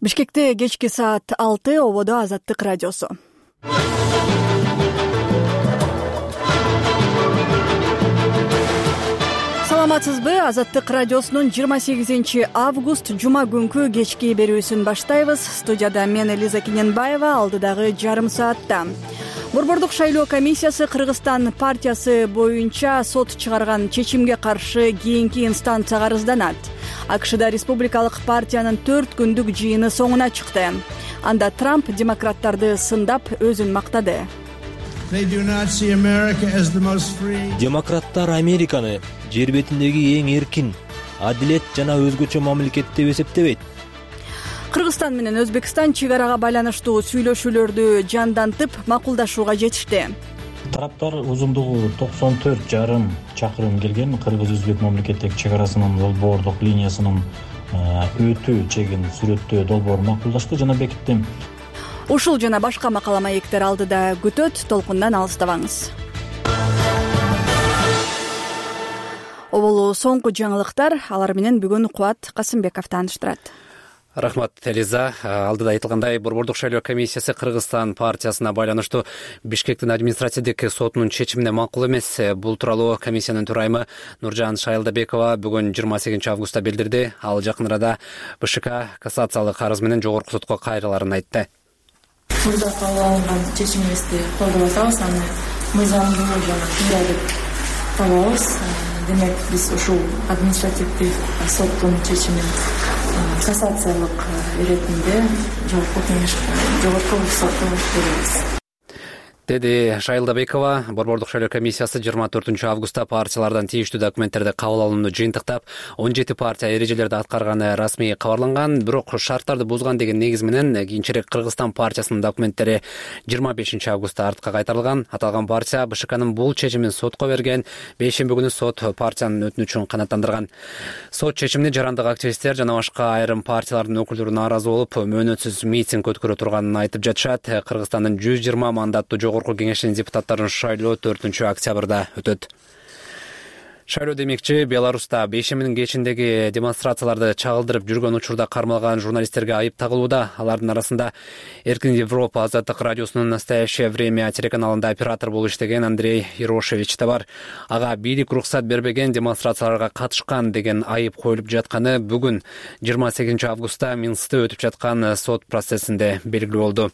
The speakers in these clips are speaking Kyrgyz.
Бишкекте кечки саат 6 ободо Азаттык радиосу. Саламатсызбы? Азаттык радиосунун 28 август жума күнкү кечки берүүсүн баштайбыз. Студияда мен Элиза Кененбаева, алдыдагы жарым саатта. Борбордук шайлоо комиссиясы Кыргызстан партиясы боюнча сот чыгарган чечимге каршы кийинки инстанцияга арызданат. АКШда республикалык партиянын 4 күндүк жыйыны соңуна чыкты. Анда Трамп демократтарды сындап өзүн мактады. Демократтар Американы жер бетиндеги эң эркин, адилет жана өзгөчө мамлекет деп эсептебейт. Кыргызстан менен Өзбекстан чек арага байланыштуу сүйлөшүүлөрдү жандантып, макулдашууга жетишти. Тараптар узундугу 94,5 чакырым келген Кыргыз-Өзбек мамлекеттик чек арасынын долбоордук линиясынын өтүү чегин сүрөттөө долбоор макулдашты жана бекитти. Ушул жана башка макала маектер алдыда күтөт, толкундан алыстабаңыз. Оболу соңку жаңылыктар, алар менен бүгүн Кубат Касымбеков тааныштырат. Рахмат, Элиза. Алдыда айтылгандай, Борбордук шайлоо комиссиясы Кыргызстан партиясына байланыштуу Бишкектин административдик сотунун чечимине макул эмес. Бул тууралуу комиссиянын төрайымы Нуржан Шайлдабекова бүгүн 28 августта билдирди. Ал жакын арада БШК кассациялык арыз менен жогорку сотко кайрыларын айтты. Мурда кабыл алынган чечимибизди колдоп атабыз, аны мыйзамдуу жана туура деп табабыз. Демек, биз ушул административдик соттун чечимин кассациялык иретинде жогорку сотко беребиз. Деди Шайлдабекова. Борбордук шайлоо комиссиясы 24 августта партиялардан тийиштүү документтерди кабыл алууну жыйынтыктап, 17 партия эрежелерди аткарганы расмий кабарланган, бирок шарттарды бузган деген негиз менен кийинчерээк Кыргызстан партиясынын документтери 25 августта артка кайтарылган. Аталган партия БШКнын бул чечимин сотко берген. Бейшемби күнү сот партиянын өтүнүчүн канааттандырган. Сот чечимине жарандык активисттер жана башка айрым партиялардын өкүлдөрү нааразы болуп, мөөнөтсүз митинг өткөрө турганын айтып жатышат. Кыргызстандын 120 мандаттуу жогорку кеңешинин депутаттарын шайлоо 4 октябрда өтөт. Шайлоо демекчи, Беларуста бейшембинин кечиндеги демонстрацияларды чагылдырып жүргөн учурда кармалган журналисттерге айып тагылууда. Алардын арасында Эркин Европа Азаттык радиосунун «Настоящее время» телеканалында оператор болуп иштеген Андрей Ерошевич да бар. Ага бийлик уруксат бербеген, демонстрацияларга катышкан деген айып коюлуп жатканы бүгүн 28 августта Минскте өтүп жаткан сот процессинде белгилүү болду.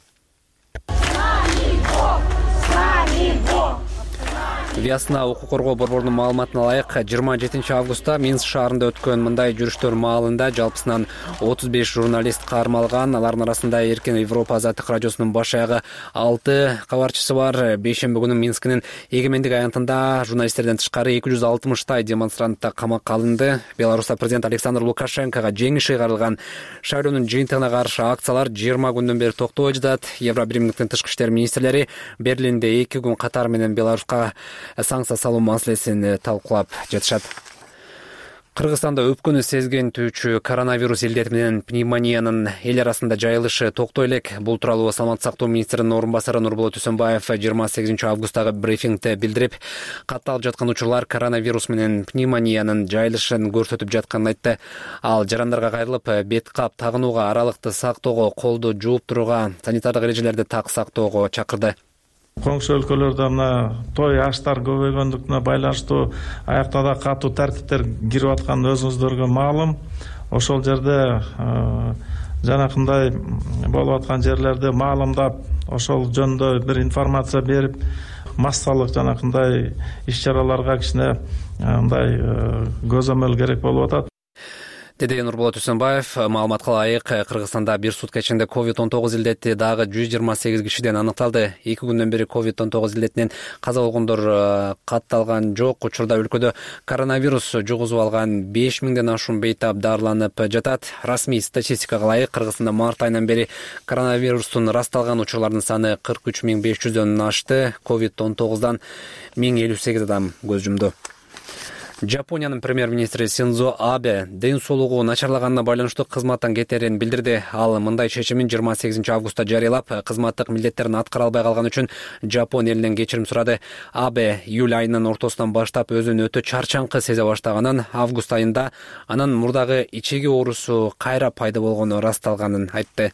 Вясна укук коргоо борборунун маалыматына ылайык, 27 августта Минск шаарында өткөн мындай жүрүштөр маалында жалпысынан 35 журналист кармалган. Алардын арасында Эркин Европа Азаттык радиосунун баш аягы 6 кабарчысы бар. Бейшемби күнү Минскинин эгемендик аянтында журналисттерден тышкары 260 демонстрант камакка алынды. Беларуста президент Александр Лукашенкого жеңиш ыйгарылган шайлоонун жыйынтыгына каршы акциялар 20 күндөн бери токтобой жатат. Евробиримдиктин тышкы иштер министрлери Берлинде 2 күн катар менен Беларуска санкция салуу маселесин талкуулап жатышат. Кыргызстанда өпкөнү сезгентүүчү коронавирус илдети менен пневмониянын эл арасында жайылышы токтой элек. Бул тууралуу саламаттык сактоо министринин орун басары Нурболот Үсөнбаев 28 августтагы брифингде билдирип, катталып жаткан учурлар коронавирус менен пневмониянын жайылышын көрсөтүп жатканын айтты. Ал жарандарга кайрылып, бет кап тагынууга, аралыкты сактоого, колду жууп турууга, санитардык эрежелерди так сактоого чакырды. Коңшу өлкөлөрдө мына той аштар көбөйгөндүкүнө байланыштуу аякта да катуу тартиптер кирип аткан өзүңүздөргө маалым. Ошол жерде жанакындай болуп аткан жерлерди маалымдап, ошол жөнүндө бир информация берип, массалык жанакындай иш-чараларга кичине мындай көзөмөл керек болуп атат. Деди Нурболот Үсөнбаев. Маалыматка ылайык, Кыргызстанда бир сутка ичинде COVID-19 илдети дагы 128 кишиден аныкталды. 2 күндөн бери COVID-19 илдетинен каза болгондор катталган жок. Учурда өлкөдө коронавирус жугузуп алган 5000ден ашуун бейтап дарыланып жатат. Расмий статистикага ылайык, Кыргызстанда март айынан бери коронавирустун расталган учурлардын саны 43500дөн ашты. COVID-19дан 1058 адам көз жумду. Жапониянын премьер-министри Синдзо Абе ден соолугу начарлаганына байланыштуу кызматтан кетерин билдирди. Ал мындай чечимин 28 августта жарыялап, кызматтык милдеттерин аткара албай калган үчүн Жапон элинен кечирим сурады. Абе июль айынын ортосунан баштап өзүн өтө чарчаңкы сезе баштаганын, август айында анын мурдагы ичеги оорусу кайра пайда болгону ырасталганын айтты.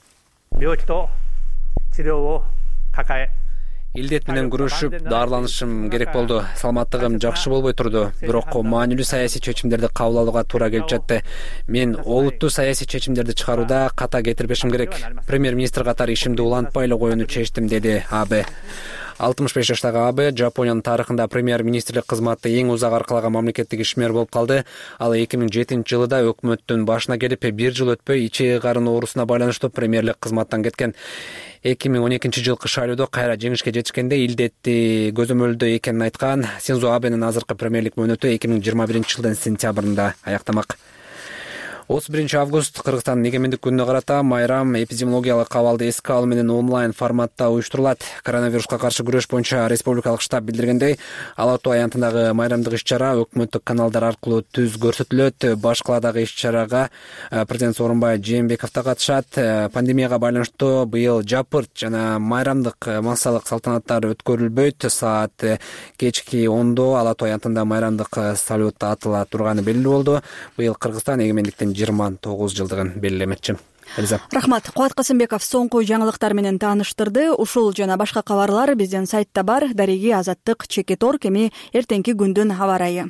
Илдет менен күрөшүп, даарыланышым керек болду. Саламаттыгым жакшы болбой турду. Бирок маанилүү саясий чечимдерди кабыл алууга туура келип жатты. Мен олуттуу саясий чечимдерди чыгарууда ката кетирбешим керек. Премьер-министр катары ишимди улантпай эле коюуну чечтим, деди Абе. 65 жаштагы Абе Жапониянын тарыхында премьер-министрлик кызматты эң узак аркалаган мамлекеттик ишмер болуп калды. Ал 2007-жылы да өкмөттүн башына келип, бир жыл өтпөй ичеги карын оорусуна байланыштуу премьерлик кызматтан кеткен. 2012-жылы кыш айлоодо кайра жеңишке жетишкенде илдетти көзөмөлдөө экенин айткан. Синдзо Абенин азыркы премьерлик мөөнөтү 2021-жылдын сентябрында аяктамак. 31 август Кыргызстандын эгемендик күнүнө карата майрам эпидемиологиялык абалды эске алуу менен онлайн форматта уюштурулат. Коронавируска каршы күрөш боюнча республикалык штаб билдиргендей, Ала Тоо аянтындагы майрамдык иш-чара өкмөттүк каналдар аркылуу түз көрсөтүлөт. Баш каладагы иш-чарага президент Сооронбай Жээнбеков да катышат. Пандемияга байланыштуу быйыл жапырт жана майрамдык массалык салтанаттар өткөрүлбөйт. Саат кечки 10-до Ала Тоо аянтында майрамдык салют атыла турганы белгилүү болду. Быйыл Кыргызстан эгемендиктин 29 жылдыгын белгилемекчи. Рахмат. Кубат Касымбеков соңку жаңылыктар менен тааныштырды. Ушул жана башка кабарлар биздин сайтта бар. Дареги Азаттык Чекет.орг. Эми эртеңки күндүн аба ырайы.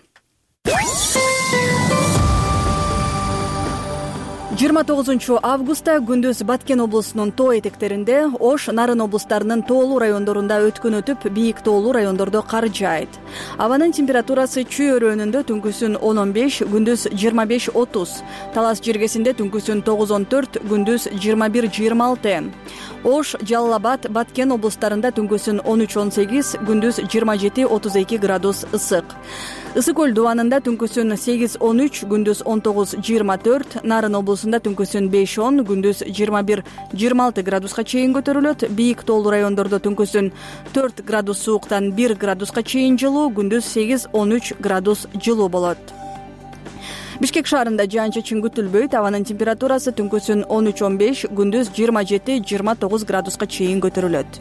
29 августта күндүз Баткен облусунун тоо этектеринде, Ош, Нарын облустарынын тоолуу райондорунда өткөн өтүп, бийик тоолуу райондордо кар жаайт. Абанын температурасы Чүй өрөөнүндө түнкүсүн 10-15, күндүз 25-30, Талас жергесинде түнкүсүн 9-14, күндүз 21-26. Ош, Жалал Абад, Баткен облустарында түнкүсүн 13-18, күндүз 27-32 градус ысык. Ысык көл дубанында түнкүсүн 8-13, күндүз 19-24, Нарын облусунда түнкүсүн 5-10, күндүз 21-26 градуска чейин көтөрүлөт. Бийик тоолуу райондордо түнкүсүн 4 градус сууктан 1 градуска чейин жылуу, күндүз 8-13 градус жылуу болот. Бишкек шаарында жаан-чачын күтүлбөйт. Абанын температурасы түнкүсүн 13-15, күндүз 27-29 градуска чейин көтөрүлөт.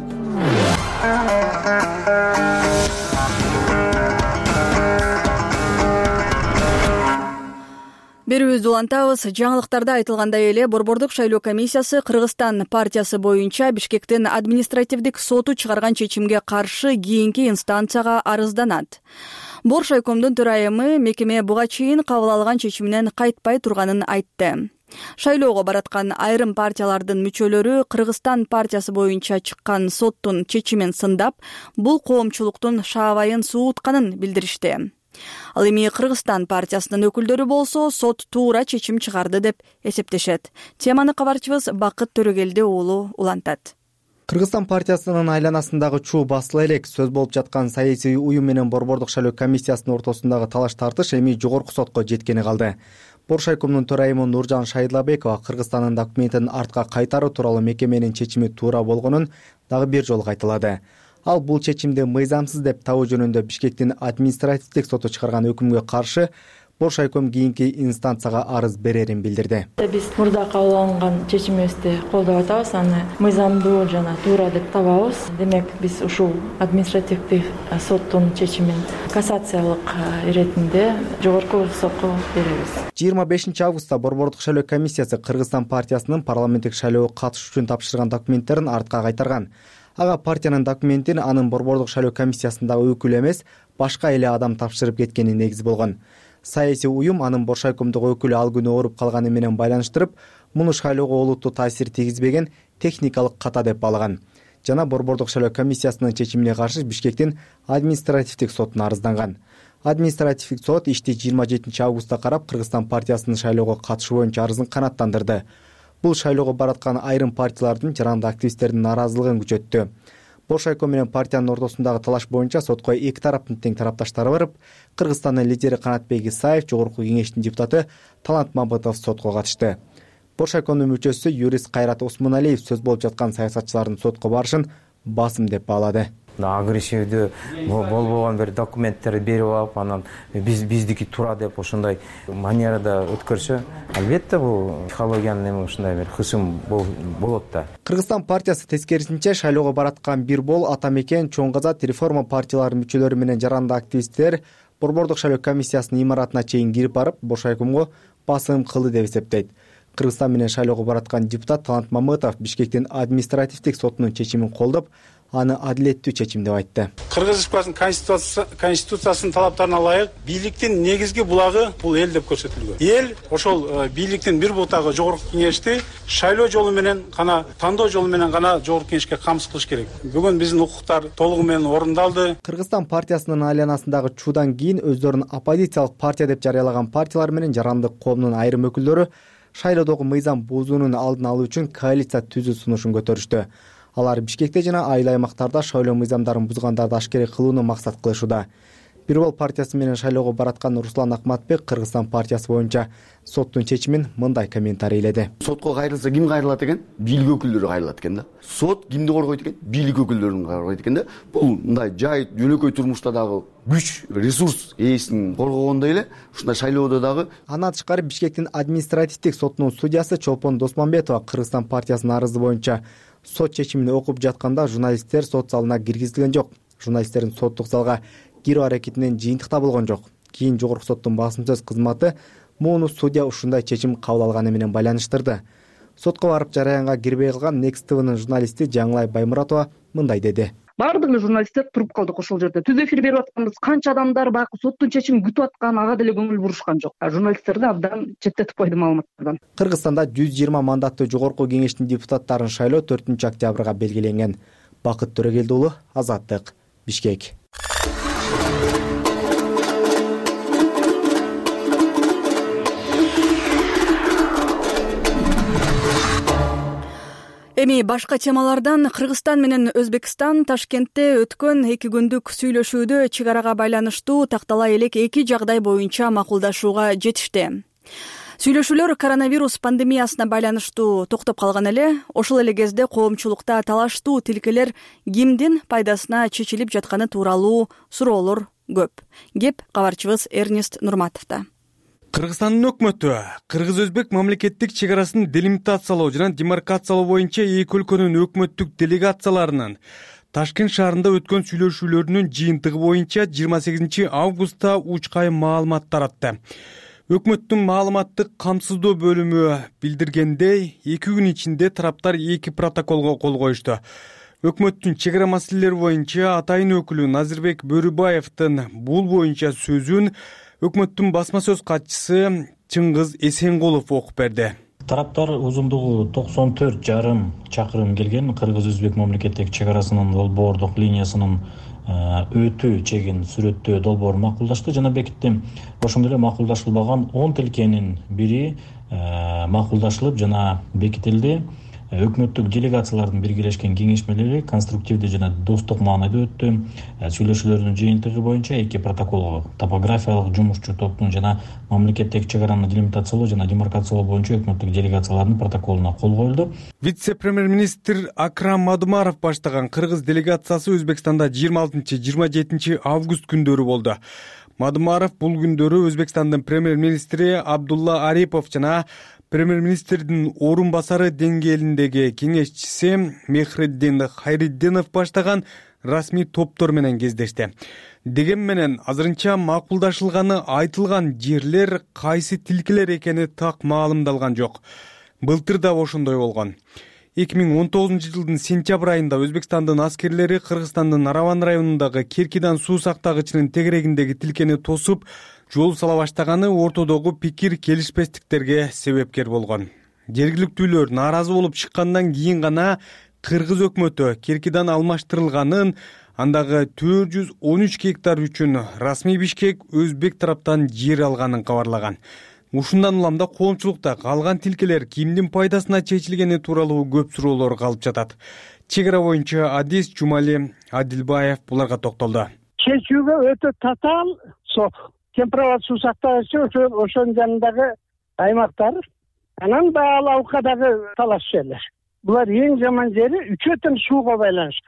Берүүбүздү улантабыз. Жаңылыктарда айтылгандай эле Борбордук шайлоо комиссиясы Кыргызстан партиясы боюнча Бишкектин административдик соту чыгарган чечимге каршы кийинки инстанцияга арызданат. Боршайкомдун төрайымы мекеме буга чейин кабыл алган чечиминен кайтпай турганын айтты. Шайлоого бараткан айрым партиялардын мүчөлөрү Кыргызстан партиясы боюнча чыккан соттун чечимин сындап, бул коомчулуктун шаабайын суутканын билдиришти. Ал эми Кыргызстан партиясынын өкүлдөрү болсо сот туура чечим чыгарды деп эсептешет. Теманы кабарчыбыз Бакыт Төрөгелди уулу улантат. Кыргызстан партиясынын айланасындагы чуу басыла элек. Сөз болуп жаткан саясий уюм менен Борбордук шайлоо комиссиясынын ортосундагы талаш тартыш эми жогорку сотко жеткени калды. Боршайкомдун төрайымы Нуржан Шайдылабекова Кыргызстандын документин артка кайтаруу тууралуу мекеменин чечими туура болгонун дагы бир жолу кайталады. Ал бул чечимди мыйзамсыз деп табуу жөнүндө Бишкектин административдик соту чыгарган өкүмгө каршы Боршайком кийинки инстанцияга арыз берерин билдирди. Биз мурда кабыл алынган чечимибизди колдоп атабыз, аны мыйзамдуу жана туура деп табабыз. Демек биз ушул административдик соттун чечимин кассациялык иретинде жогорку сотко беребиз. 25 августта Борбордук шайлоо комиссиясы Кыргызстан партиясынын парламенттик шайлоого катышуу үчүн тапшырган документтерин артка кайтарган. Ага партиянын документин анын Борбордук шайлоо комиссиясындагы өкүл эмес, башка эле адам тапшырып кеткени негиз болгон. Саясий уюм анын Боршайкомдогу өкүлү ал күнү ооруп калганы менен байланыштырып, муну шайлоого олуттуу таасир тийгизбеген техникалык ката деп балган. Жана Борбордук шайлоо комиссиясынын чечимине каршы Бишкектин административдик сотуна арызданган. Административдик сот ишти 27 августта карап Кыргызстан партиясынын шайлоого катышуу боюнча арызын канааттандырды. Бул шайлоого бараткан айрым партиялардын жарандык активисттердин нааразылыгын күчөттү. Боршайком менен партиянын ортосундагы талаш боюнча сотко эки тараптын тең тарапташтары барып, Кыргызстандын лидери Канатбек Исаев, жогорку кеңештин депутаты Талант Мамытов сотко катышты. Боршайкомдун мүчөсү юрист Кайрат Осмоналиев сөз болуп жаткан саясатчылардын сотко барышын басым деп баалады. агрессивдүү болбогон бир документтерди берип алып, анан биздики туура деп ошондой манерада өткөрсө, албетте бул психологиянын эми ушундай бир кысым болот да. Кыргызстан партиясы тескерисинче шайлоого бараткан бир бол ата мекен, Чоң Казак, реформа партияларынын мүчөлөрү менен жарандуу активисттер Борбордук шайлоо комиссиясынын имаратына чейин кирип барып, бош айкымга басым кылды деп эсептейт. Кыргызстан менен шайлоого бараткан депутат Талант Мамытов Бишкектин административдик сотунун чечимин колдоп, аны адилеттүү чечим деп айтты. Кыргыз Республикасынын конституциясынын талаптарына ылайык бийликтин негизги булагы бул эл деп көрсөтүлгөн. Эл ошол бийликтин бир бутагы жогорку кеңешти шайлоо жолу менен гана, тандоо жолу менен гана жогорку кеңешке камсыз кылыш керек. Бүгүн биздин укуктар толугу менен орундалды. Кыргызстан партиясынын айланасындагы чуудан кийин өздөрүн оппозициялык партия деп жарыялаган партиялар менен жарандык коомдун айрым өкүлдөрү шайлоодогу мыйзам бузуунун алдын алуу үчүн коалиция түзүү сунушун көтөрүштү. Алар Бишкекте жана айыл аймактарда шайлоо мыйзамдарын бузгандарды ашкере кылууну максат кылышууда. Бир бол партиясы менен шайлоого бараткан Руслан Акматбек Кыргызстан партиясы боюнча соттун чечимин мындай комментарийледи. Сотко кайрылса ким кайрылат экен? Бийлик өкүлдөрү кайрылат экен да. Сот кимди коргойт экен? Бийлик өкүлдөрүн коргойт экен да. Бул мындай жай жөнөкөй турмушта дагы күч, ресурс ээсин коргогондой эле ушундай шайлоодо дагы. Андан тышкары Бишкектин административдик сотунун судьясы Чолпон Досмамбетова Кыргызстан партиясынын арызы боюнча сот чечимин окуп жатканда журналисттер сот залына киргизилген жок. Журналисттердин соттук залга кирүү аракетинен жыйынтыкта болгон жок. Кийин жогорку соттун басым сөз кызматы муну судья ушундай чечим кабыл алганы менен байланыштырды. Сотко барып жараянга кирбей калган Next TV'нын журналисти Жаңылай Баймуратова мындай деди. Бардыгы журналисттер туруп калдык ошол жерде. Түз эфир берип атканбыз, канча адамдар баягы соттун чечимин күтүп аткан, ага деле көңүл бурушкан жок. Журналисттерди абдан четтетип койду маалыматтардан. Кыргызстанда 120 мандаттуу жогорку кеңештин депутаттарын шайлоо 4-октябрга белгиленген. Бакыт Төрөгелди уулу, Азаттык, Бишкек. Эми башка темалардан Кыргызстан менен Өзбекстан Ташкентте өткөн 2 күндүк сүйлөшүүдө чек арага байланыштуу тактала элек 2 жагдай боюнча макулдашууга жетишти. Сүйлөшүүлөр коронавирус пандемиясына байланыштуу токтоп калган эле, ошол эле кезде коомчулукта талаштуу тилкелер кимдин пайдасына чечилип жатканы тууралуу суроолор көп. Кеп кабарчыбыз Эрнест Нурматовдо. Кыргызстандын өкмөтү кыргыз-өзбек мамлекеттик чек арасын делимитациялоо жана демаркациялоо боюнча эки өлкөнүн өкмөттүк делегацияларынын Ташкент шаарында өткөн сүйлөшүүлөрүнүн жыйынтыгы боюнча 28 августта учкай маалымат таратты. Өкмөттүн маалыматтык камсыздоо бөлүмү билдиргендей, 2 күн ичинде тараптар 2 протоколго кол коюшту. Өкмөттүн чек ара маселелери боюнча атайын өкүлү Назирбек Бөрүбаевдин бул боюнча сөзүн өкмөттүн басма сөз катчысы Чыңгыз Эсенкулов окуп берди. Тараптар узундугу 94,5 чакырым келген кыргыз-өзбек мамлекеттик чек арасынын долбоордук линиясынын өтүү чегин сүрөттөө долбоорун макулдашты жана бекитти. Ошондой эле макулдашылбаган 10 тилкенин бири макулдашылып жана бекитилди. Өкмөттүк делегациялардын биргелешкен кеңешмелери конструктивдүү жана достук маанайда өттү. Сүйлөшүүлөрдүн жыйынтыгы боюнча 2 протокол топографиялык жумушчу топтун жана мамлекеттик чек араны делимитациялоо жана демаркациялоо боюнча өкмөттүк делегациялардын протоколуна кол коюлду. Вице-премьер-министр Акрам Мадумаров баштаган кыргыз делегациясы Өзбекстанда 26-27 август күндөрү болду. Мадумаров бул күндөрү Өзбекстандын премьер-министри Абдулла Арипов жана премьер-министрдин орун басары деңгээлиндеги кеңешчиси Мехриддин Хайриддинов баштаган расмий топтор менен кездешти. Деген менен азырынча макулдашылганы айтылган жерлер кайсы тилкелер экени так маалымдалган жок. Былтыр да ошондой болгон. 2019 жылдын сентябрь айында Өзбекстандын аскерлери Кыргызстандын Араван районундагы Керкидан суу сактагычынын тегерегиндеги тилкени тосуп, жол сала баштаганы ортодогу пикир келишпестиктерге себепкер болгон. Жергиликтүүлөр нааразы болуп чыккандан кийин гана кыргыз өкмөтү Керкидан алмаштырылганын, андагы 413 гектар үчүн расмий Бишкек өзбек тараптан жер алганын кабарлаган. Ушундан уламда коомчулукта калган тилкелер кимдин пайдасына чечилгени тууралуу көп суроолор калып жатат. Чек ара боюнча адис Жумали Адилбаев буларга токтолду. Чечүүгө өтө татаал сот. Темпироват суу сактагычы ошонун жанындагы аймактар, анан баалаукка дагы талаш жерлер. Булар эң жаман жери үчөөтөн сууга байланышкан.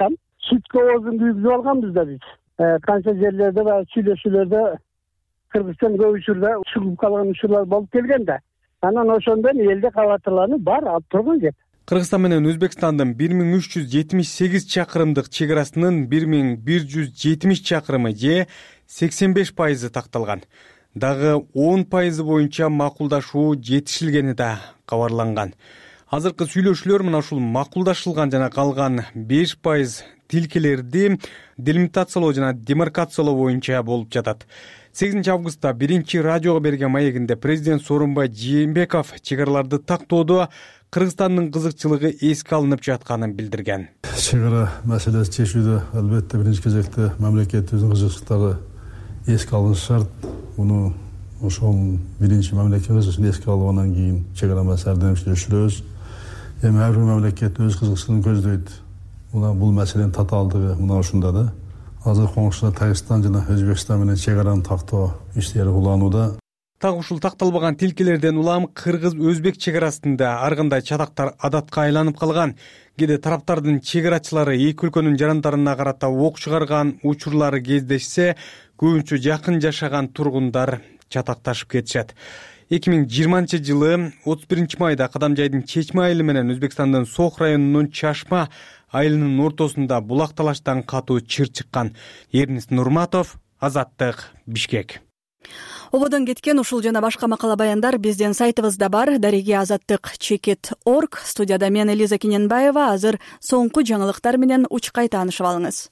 сүткө оозун күйгүзүп алганбыз да биз. Канча жерлерде баягы сүйлөшүүлөрдө Кыргызстан көп учурда чыгып калган учурлар болуп келген да. Анан ошондон элде кабатырланып бар алып турган кеп. Кыргызстан менен Өзбекстандын 1378 чакырымдык чек арасынын 1170 чакырымы же 85% такталган. Дагы 10% боюнча макулдашуу жетишилгени да кабарланган. Азыркы сүйлөшүүлөр мына ушул макулдашылган жана калган 5% тилкелерди делимитациялоо жана демаркациялоо боюнча болуп жатат. 8 августта биринчи радиого берген маегинде президент Сооронбай Жээнбеков чек араларды тактоодо Кыргызстандын кызыкчылыгы эске алынып жатканын билдирген. Чек ара маселеси чечүүдө албетте биринчи кезекте мамлекетибиздин кызыкчылыктары эске алынышы шарт. Муну ошол биринчи мамлекет кызыкчылыгын эске алып анан кийин чек ара маселелерин чечүшүрөбүз. Эми ар бир мамлекет өз кызыкчылыгын көздөйт. Бул маселенин татаалдыгы мына ушунда да. Азыр коңшулар Тажикстан жана Өзбекстан менен чек араны тактоо иштери уланууда. Так ушул такталбаган тилкелерден улам кыргыз-өзбек чек арасында ар кандай чатактар адатка айланып калган. Кээде тараптардын чек арачылары эки өлкөнүн жарандарына карата ок чыгарган учурлары кездешсе, көбүнчө жакын жашаган тургундар чатакташып кетишет. 2020-жылы 31 майда Кадамжайдын Чечме айылы менен Өзбекстандын Сох районунун Чашма айылынын ортосунда булак талаштан катуу чыр чыккан. Эрнис Нурматов, Азаттык, Бишкек. Ободон кеткен ушул жана башка макала баяндар биздин сайтыбызда бар. Дареги Азаттык.org. Студияда мен Элиза Кененбаева. Азыр соңку жаңылыктар менен учкай таанышып алыңыз.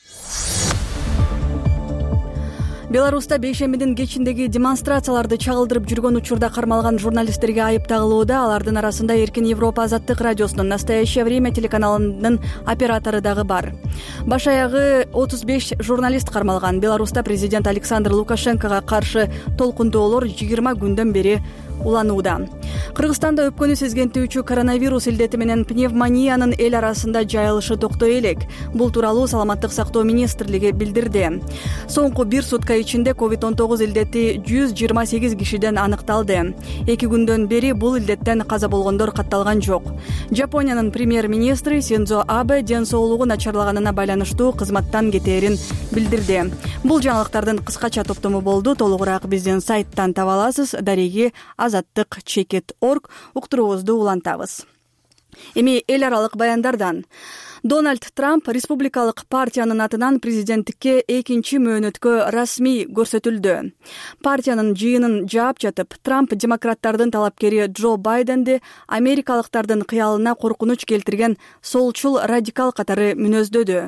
Беларуста бейшембидин кечиндеги демонстрацияларды чагылдырып жүргөн учурда кармалган журналисттерге айып тагылууда. Алардын арасында Эркин Европа Азаттык радиосунун Настоящее время телеканалынын оператору дагы бар. Баш аягы 35 журналист кармалган. Беларуста президент Александр Лукашенкого каршы толкундоолор 20 күндөн бери уланууда. Кыргызстанда өпкөнү сезгентүүчү коронавирус илдети менен пневмониянын эл арасында жайылышы токтой элек. Бул тууралуу Саламаттык сактоо министрлиги билдирди. Соңку бир сутка ичинде COVID-19 илдети 128 кишиден аныкталды. 2 күндөн бери бул илдеттен каза болгондор катталган жок. Жапониянын премьер-министри Синдзо Абе ден соолугу начарлаганына байланыштуу кызматтан кетээрин билдирди. Бул жаңылыктардын кыскача топтому болду. Толугураак биздин сайттан таба аласыз. Дареги Азаттык.org уктуруубузду улантабыз. Эми эл аралык баяндардан. Дональд Трамп республикалык партиянын атынан президенттикке экинчи мөөнөткө расмий көрсөтүлдү. Партиянын жыйынын жаап жатып, Трамп демократтардын талапкери Джо Байденди америкалыктардын кыялына коркунуч келтирген солчул радикал катары мүнөздөдү.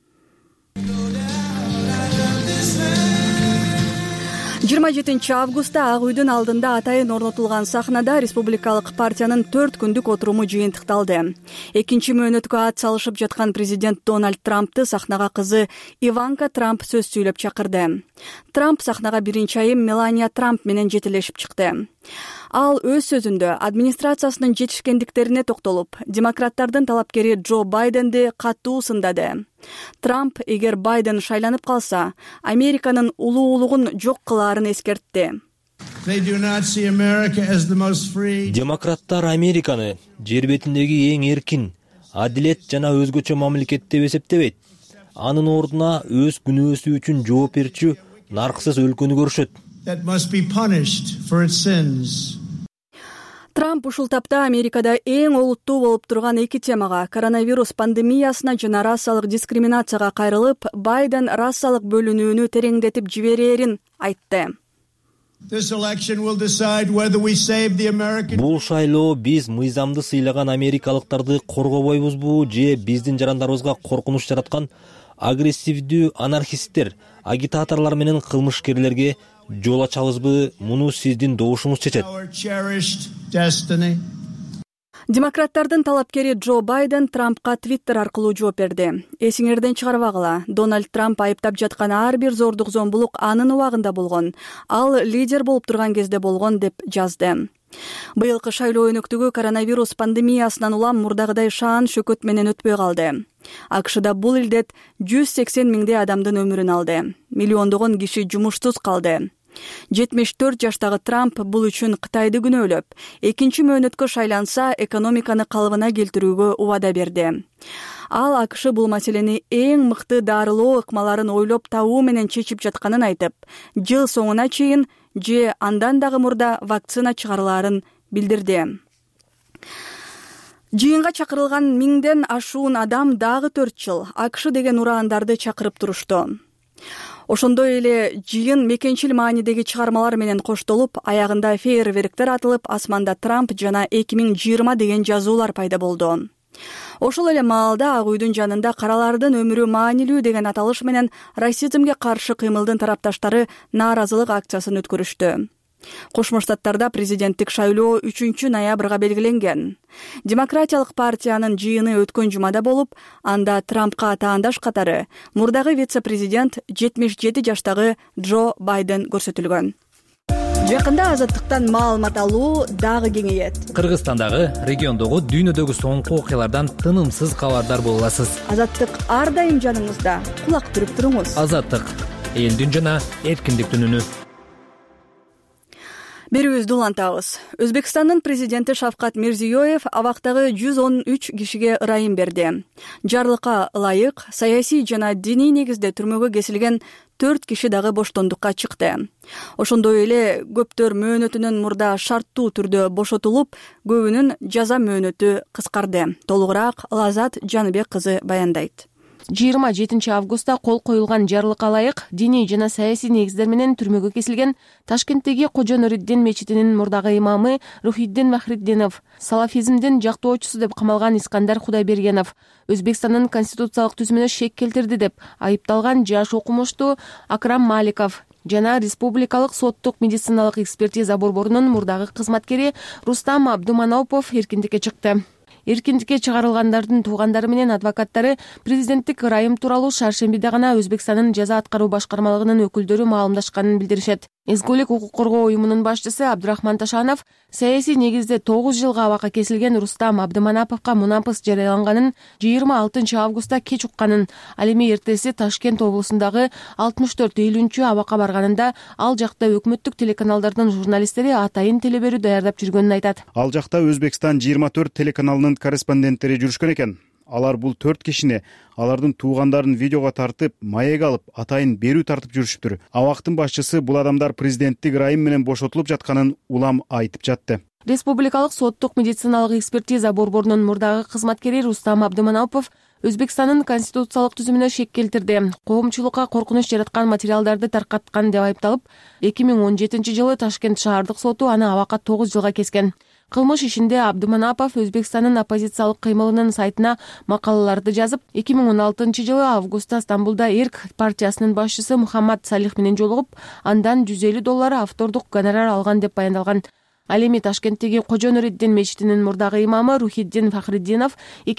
27 августта Ак үйдүн алдында атайын орнотулган сахнада республикалык партиянын 4 күндүк отуруму жыйынтыкталды. Экинчи мөөнөткө ат салышып жаткан президент Дональд Трампты сахнага кызы Иванка Трамп сөз сүйлөп чакырды. Трамп сахнага биринчи айым Мелания Трамп менен жетелешип чыкты. Ал өз сөзүндө администрациясынын жетишкендиктерине токтолуп, демократтардын талапкери Джо Байденди катуу сындады. Трамп эгер Байден шайланып калса, Американын улуулугун жок кылаарын эскертти. Демократтар Американы жер бетиндеги эң эркин, адилет жана өзгөчө мамлекет деп эсептебейт. Анын ордуна өз күнөөсү үчүн жооп берчү нарксыз өлкөнү көрүшөт. Трамп ушул тапта Америкада эң олуттуу болуп турган эки темага — коронавирус пандемиясына жана расалык дискриминацияга кайрылып, Байден расалык бөлүнүүнү тереңдетип жиберерин айтты. Бул шайлоо биз мыйзамды сыйлаган америкалыктарды коргобойбузбу же биздин жарандарыбызга коркунуч жараткан агрессивдүү анархисттер, агитаторлор менен кылмышкерлерге жол ачабызбы? Муну сиздин добушуңуз чечет. Демократтардын талапкери Джо Байден Трампка Твиттер аркылуу жооп берди. Эсиңерден чыгарбагыла, Дональд Трамп айыптап жаткан ар бир зордук зомбулук анын убагында болгон. Ал лидер болуп турган кезде болгон деп жазды. Быйылкы шайлоо өнөктүгү коронавирус пандемиясынан улам мурдагыдай шаан шөкөт менен өтпөй калды. АКШда бул илдет 180 миңдей адамдын өмүрүн алды. Миллиондогон киши жумушсуз калды. 74 жаштагы Трамп бул үчүн Кытайды күнөөлөп, экинчи мөөнөткө шайланса экономиканы калыбына келтирүүгө убада берди. Ал АКШ бул маселени эң мыкты дарылоо ыкмаларын ойлоп табуу менен чечип жатканын айтып, жыл соңуна чейин же андан дагы мурда вакцина чыгарылаарын билдирди. Жыйынга чакырылган 1000ден ашуун адам дагы 4 жыл АКШ деген ураандарды чакырып турушту. Ошондой эле жыйын мекенчил маанидеги чыгармалар менен коштолуп, аягында фейерверктер атылып, асманда Трамп жана 2020 деген жазуулар пайда болду. Ошол эле маалда Ак үйдүн жанында каралардын өмүрү маанилүү деген аталыш менен расизмге каршы кыймылдын тарапташтары нааразылык акциясын өткөрүштү. Кошмо Штаттарда президенттик шайлоо 3-ноябрга белгиленген. Демократиялык партиянын жыйыны өткөн жумада болуп, анда Трампка таандаш катары мурдагы вице-президент 77 жаштагы Джо Байден көрсөтүлгөн. Жакында Азаттыктан маалымат алуу дагы кеңейет. Кыргызстандагы, региондогу, дүйнөдөгү соңку окуялардан тынымсыз кабардар боло аласыз. Азаттык ар дайым жаныңызда. Кулак түрүп туруңуз. Азаттык элдин жана эркиндиктин үнү. Берүүбүздү улантабыз. Өзбекстандын президенти Шавкат Мирзиёев абактагы 113 кишиге ырайым берди. Жарлыкка ылайык саясий жана диний негизде түрмөгө кесилген 4 киши дагы боштондукка чыкты. Ошондой эле көптөр мөөнөтүнөн мурда шарттуу түрдө бошотулуп, көбүнүн жаза мөөнөтү кыскарды. Толугураак Лазат Жаныбек кызы баяндайт. 27 августта кол коюлган жарлыкка ылайык диний жана саясий негиздер менен түрмөгө кесилген Ташкенттеги Кожо Нуриддин мечитинин мурдагы имамы Рухиддин Фахриддинов, салафизмдин жактоочусу деп камалган Искандар Кудайбергенов Өзбекстандын конституциялык түзүмүнө шек келтирди деп айыпталган жаш окумуштуу Акрам Маликов жана Республикалык соттук медициналык экспертиза борборунун мурдагы кызматкери Рустам Абдуманапов эркиндикке чыкты. Эркиндикке чыгарылгандардын туугандары менен адвокаттары президенттик ырайым тууралуу шаршембиде гана Өзбекстандын жаза аткаруу башкармалыгынын өкүлдөрү маалымдашканын билдиришет. Эзгулик укук коргоо уюмунун башчысы Абдурахман Ташанов саясий негизде 9 жылга абакка кесилген Рустам Абдуманаповго мунапыс жарыяланганын 26 августта кеч укканын, ал эми эртеси Ташкент облусундагы 64 июлүнчү абакка барганында ал жакта өкмөттүк телеканалдардын журналисттери атайын телеберүү даярдап жүргөнүн айтат. Ал жакта Өзбекстан 24 телеканалынын корреспонденттери жүрүшкөн экен. Алар бул 4 кишини алардын туугандарын видеого тартып, маек алып, атайын берүү тартып жүрүшүптүр. Абактын башчысы бул адамдар президенттик ырайым менен бошотулуп жатканын улам айтып жатты. Республикалык соттук медициналык экспертиза борборунун мурдагы кызматкери Рустам Абдуманапов Өзбекстандын конституциялык түзүмүнө шек келтирди. Коомчулукка коркунуч жараткан материалдарды таркаткан деп айыпталып, 2017 жылы Ташкент шаардык соту аны абакка 9 жылга кескен. Кылмыш ишинде Абдуманапов Өзбекстандын оппозициялык кыймылынын сайтына макалаларды жазып, 2016 жылы августта Стамбулда Эрк партиясынын башчысы Мухаммад Салих менен жолугуп, андан $150 автордук гонорар алган деп баяндалган. Ал эми Ташкенттеги Кожо Нуриддин мечитинин мурдагы имамы Рухиддин Фахриддинов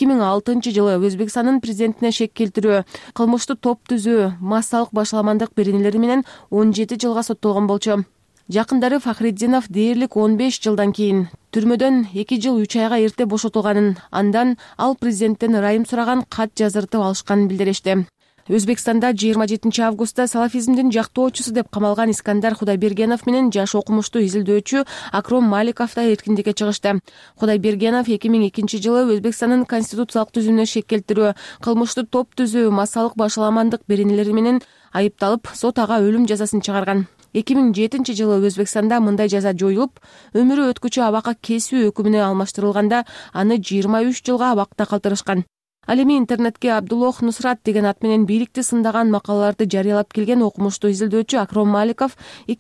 2006 жылы Өзбекстандын президентине шек келтирүү, кылмыштуу топ түзүү, массалык башаламандык беренелери менен 17 жылга соттолгон болчу. Жакындары Фахриддинов дээрлик 15 жылдан кийин түрмөдөн 2 жыл 3 айга эрте бошотулганын, андан ал президенттен ырайым сураган кат жаздыртып алышканын билдиришти. Өзбекстанда 27 августта салафизмдин жактоочусу деп камалган Искандар Кудайбергенов менен жаш окумуштуу изилдөөчү Акром Маликов да эркиндикке чыгышты. Кудайбергенов 2002 жылы Өзбекстандын конституциялык түзүмүнө шек келтирүү, кылмыштуу топ түзүү, массалык башаламандык беренелери менен айыпталып, сот ага өлүм жазасын чыгарган. 2007 жылы Өзбекстанда мындай жаза жоюлуп, өмүрү өткүчү абакка кесүү өкүмүнө алмаштырылганда, аны 23 жылга абакта калтырышкан. Ал эми интернетке Абдуллох Нусрат деген ат менен бийликти сындаган макалаларды жарыялап келген окумуштуу изилдөөчү Акром Маликов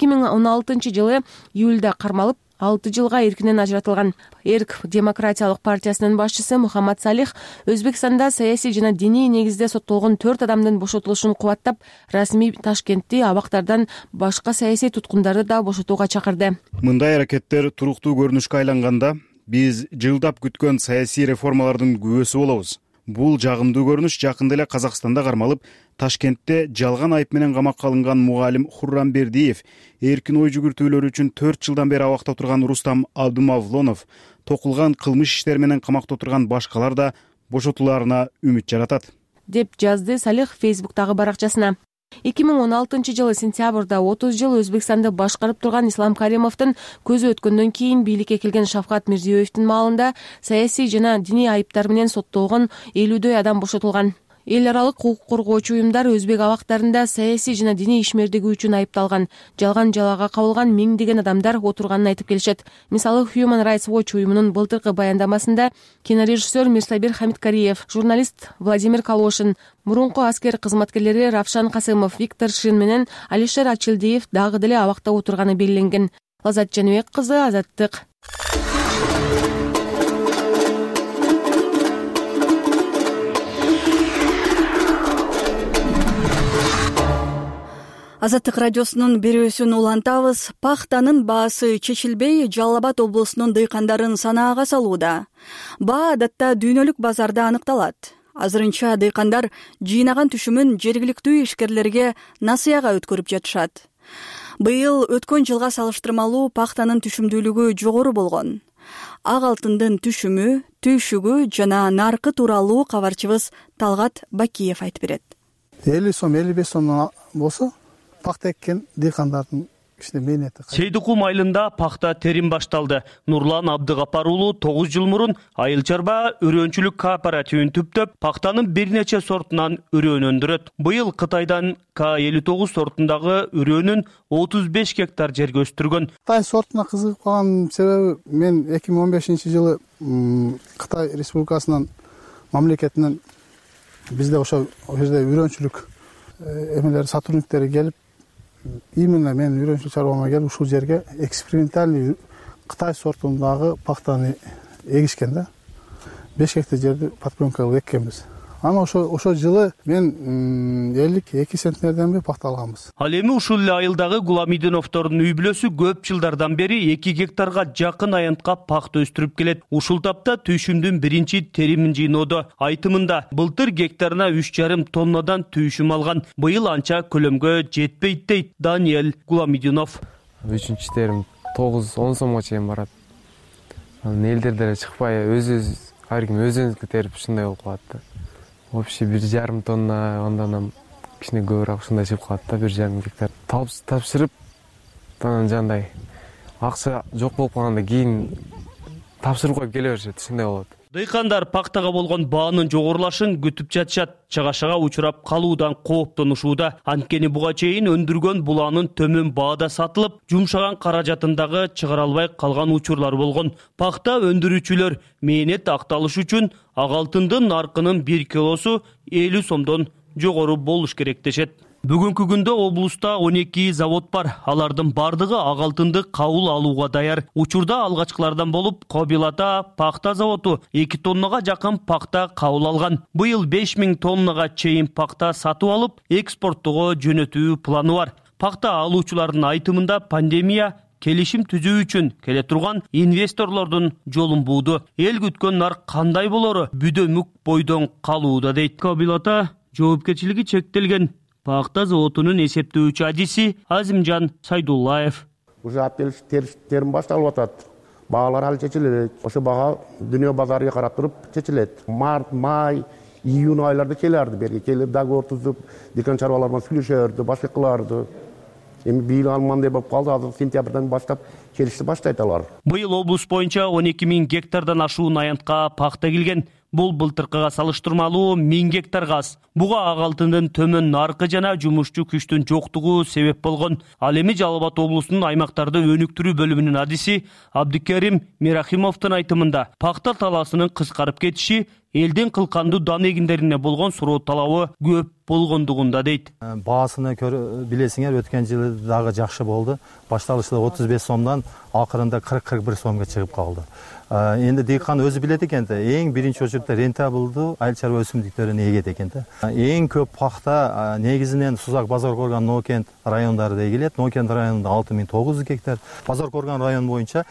2016 жылы июлда кармалып, 6 жылга эркинен ажыратылган. Эрк демократиялык партиясынын башчысы Мухаммад Салих Өзбекстанда саясий жана диний негизде соттолгон 4 адамдын бошотулушун кубаттап, расмий Ташкентти абактардан башка саясий туткундарды да бошотууга чакырды. Мындай аракеттер туруктуу көрүнүшкө айланганда, биз жылдап күткөн саясий реформалардын күбөсү болобуз. Бул жагымдуу көрүнүш жакында эле Казакстанда кармалып, Ташкентте жалган айып менен камакка алынган мугалим Хуррам Бердиев, эркин ой жүгүртүүлөрү үчүн 4 жылдан бери абакта отурган Рустам Абдумавлонов, токулган кылмыш иштери менен камакта отурган башкалар да бошотулаарына үмүт жаратат, деп жазды Салих Фейсбуктагы баракчасына. 2016 сентябрда 30 жыл Өзбекстанды башкарып турган Ислам Каримовдун көзү өткөндөн кийин бийликке келген Шавкат Мирзиёевдин маалында саясий жана диний айыптар менен соттолгон 50дөй адам бошотулган. Эл аралык укук коргоочу уюмдар өзбек абактарында саясий жана диний ишмердиги үчүн айыпталган, жалган жалаага кабылган миңдеген адамдар отурганын айтып келишет. Мисалы Human Rights Watch уюмунун былтыркы баяндамасында кинорежиссер Мирсабир Хамидкариев, журналист Владимир Калошин, мурунку аскер кызматкерлери Равшан Касымов, Виктор Шин менен Алишер Ачилдиев дагы деле абакта отурганы белгиленген. Лазат Жаныбек кызы, Азаттык. Азаттык радиосунун берүүсүн улантабыз. Пахтанын баасы чечилбей, Жалал Абад облусунун дыйкандарын санаага салууда. Баа адатта дүйнөлүк базарда аныкталат. Азырынча дыйкандар жыйнаган түшүмүн жергиликтүү ишкерлерге насыяга өткөрүп жатышат. Быйыл өткөн жылга салыштырмалуу пахтанын түшүмдүүлүгү жогору болгон. Ак алтындын түшүмү, түйшүгү жана наркы тууралуу кабарчыбыз Талгат Бакиев айтып берет. 50 сом, 55 сом болсо пахта эккен дыйкандардын кичине мээнети. Сейдикум айылында пахта терим башталды. Нурлан Абдыгапар уулу 9 жыл мурун айыл чарба өрөөнчүлүк кооперативин түптөп, пахтанын бир нече сортунан өрөөн өндүрөт. Быйыл Кытайдан К59 сортундагы өрөөнүн 35 гектар жерге өстүргөн. Кытай сортуна кызыгып калган себеби мен 2015 жылы Кытай Республикасынын мамлекетинен бизде ошо жерде өрөөнчүлүк эмелер сотрудниктери келип, именно мен үйрөнчүлүк чарбама келип ушул жерге экспериментальный Кытай сортундагы пахтаны эгишкен да. 5 гектар жерди подпленка кылып эккенбиз. Ана ошо жылы мен 52 центнерден бери пахта алганбыз. Ал эми ушул эле айылдагы Гуламидиновдордун үй бүлөсү көп жылдардан бери 2 гектарга жакын аянтка пахта өстүрүп келет. Ушул тапта түйшүмдүн биринчи теримин жыйноодо. Айтымында былтыр гектарына 3,5 тоннадан түйшүм алган. Быйыл анча көлөмгө жетпейт дейт Даниэль Гуламидинов. 3-чү терим 9-10 сомго чейин барат. Анан элдер деле чыкпай ар ким өзүнүкү терип ушундай болуп калат да. Вообще 1,5 тонна, ондан кичине көбүрөөк ушундай чыгып калат да, 1,5 гектар. Тапшырып, анан жандай акча жок болуп калганда кийин тапшырып коюп келе беришет, ушундай болот. Дыйкандар пахтага болгон баанын жогорулашын күтүп жатышат. Чыгашага учурап калуудан кооптонушууда. Анткени буга чейин өндүргөн буланын төмөн баада сатылып, жумшаган каражатындагы чыгара албай калган учурлар болгон. Пахта өндүрүүчүлөр мээнет акталыш үчүн ак алтындын наркынын 1 килосу 50 сомдон жогору болуш керек дешет. Бүгүнкү күндө облуста 12 завод бар. Алардын бардыгы ак алтынды кабыл алууга даяр. Учурда алгачкылардан болуп Кобилата пахта заводу 2 тоннага жакын пахта кабыл алган. Быйыл 5000 тоннага чейин пахта сатып алып, экспорттоого жөнөтүү планы бар. Пахта алуучулардын айтымында пандемия келишим түзүү үчүн келе турган инвесторлордун жолун бууду. Эл күткөн нарк кандай болору бүдөмүк бойдон калууда дейт. Кобилата жоопкерчилиги чектелген пахта заводунун эсептөөчү адиси Азимжан Сайдуллаев. Уже апель терим башталып атат. Баалар ал чечилет. Ошо бага дүйнө базарыга карап туруп чечилет. Март, май, июнь айларда келерди берге. Келип договор түзүп, дыйкан чарбалар менен сүйлөшөрдү, башка кыларды. Эми быйыл алмандай болуп калды, азыр сентябрдан баштап келишти баштайт алар. Быйыл облус боюнча 12.000 гектардан ашуун аянтка пахта келген. Бул былтыркыга салыштырмалуу 1000 гектарга аз. Буга ак алтындын төмөн наркы жана жумушчу күчтүн жоктугу себеп болгон. Ал эми Жалал Абад облусунун аймактарды өнүктүрүү бөлүмүнүн адиси Абдыкерим Мирахимовдун айтымында пахта талаасынын кыскарып кетиши элдин кылкандуу дан эгиндерине болгон суроо талабы көп болгондугунда дейт. Баасыны билесиңер, өткөн жылы дагы жакшы болду. Башталышта 35 сомдон акырында 40-41 сомго чыгып калды. Энди дыйкан өзү билет экен да, эң биринчи очурда рентабылдуу айыл чарба өсүмдүктөрүн эгет экен да. Эң көп пахта негизинен Сузак, Базар Корган, Нокент райондорунда эгилет. Нокент районунда 6900 гектар, Базар Корган району боюнча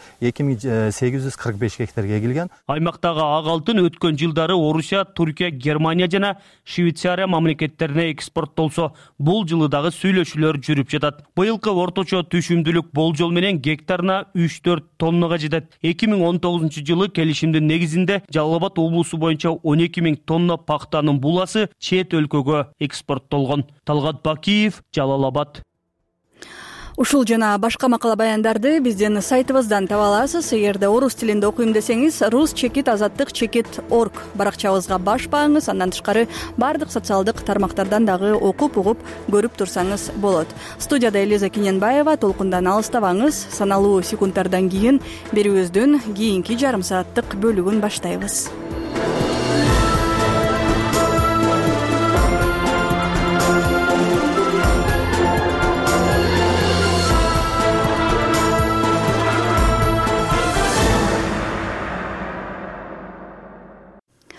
2845 гектарга эгилген. Аймактагы ак алтын өткөн жылдары Орусия, Туркия, Германия жана Швейцария мамлекеттерине экспорттолсо, бул жылы дагы сүйлөшүүлөр жүрүп жатат. Быйылкы орточо түшүмдүүлүк болжол менен гектарына 3-4 тоннага жетет. 2019 жылы келишимдин негизинде Жалал Абад облусу боюнча 12 000 тонна пактанын буласы чет өлкөгө экспорттолгон. Талгат Бакиев, Жалал Абад. Ушул жана башка макала баяндарды биздин сайтыбыздан таба аласыз. Эгерде орус тилинде окуйм десеңиз, rus-azattik-org баракчабызга баш бааңыз. Андан тышкары бардык социалдык тармактардан дагы окуп, угуп, көрүп турсаңыз болот. Студияда Элиза Киненбаева. Толкундан алыстабаңыз. Саналуу секундтардан кийин берүүбүздүн кийинки жарым сааттык бөлүгүн баштайбыз.